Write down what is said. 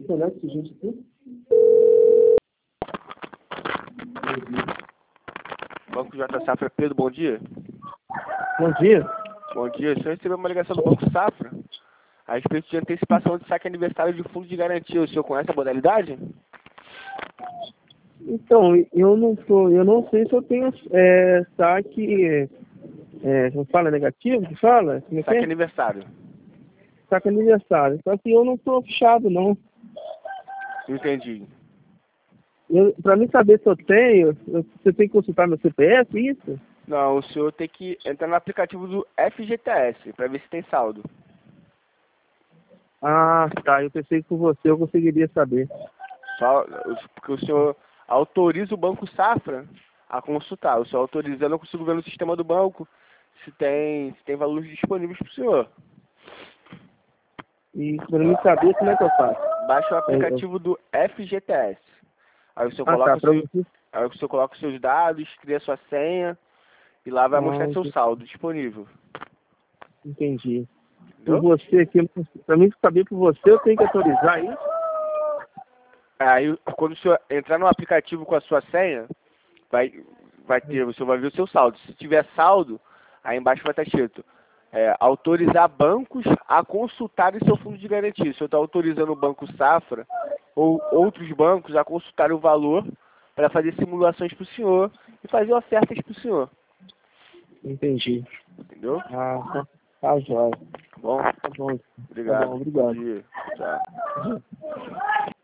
conecta a gente aqui. Banco J Safra, Pedro, bom dia. Bom dia. Bom dia, o senhor recebeu uma ligação do Banco Safra a respeito de antecipação de saque aniversário de fundo de garantia. O senhor conhece a modalidade? Então, eu não sei se eu tenho saque, como fala, negativo, que fala? Como é que Saque é? aniversário. Saque aniversário. Só que eu não estou fechado, não. Entendi. Para mim saber se eu tenho, você tem que consultar meu CPF, isso? Não, o senhor tem que entrar no aplicativo do FGTS para ver se tem saldo. Ah, tá. Eu pensei que com você eu conseguiria saber. Só porque o senhor autoriza o Banco Safra a consultar. O senhor autorizando, eu não consigo ver no sistema do banco se tem valores disponíveis para o senhor. E para mim saber, como é que eu faço? Baixa o aplicativo do FGTS. Aí o senhor Ah, tá. coloca, Para você. aí o senhor coloca os seus dados, cria sua senha e lá vai mostrar seu saldo disponível. Entendi. Por Entendeu? você aqui, para mim saber por você, eu tenho que autorizar isso? Aí quando o senhor entrar no aplicativo com a sua senha, o senhor vai ver o seu saldo. Se tiver saldo, aí embaixo vai estar escrito autorizar bancos a consultarem seu fundo de garantia. O senhor está autorizando o Banco Safra ou outros bancos a consultar o valor para fazer simulações para o senhor e fazer ofertas para o senhor. Entendi. Entendeu? Ah, tá jóia. Bom, Tá bom. obrigado. Tá bom, obrigado. Bom dia. Tchau.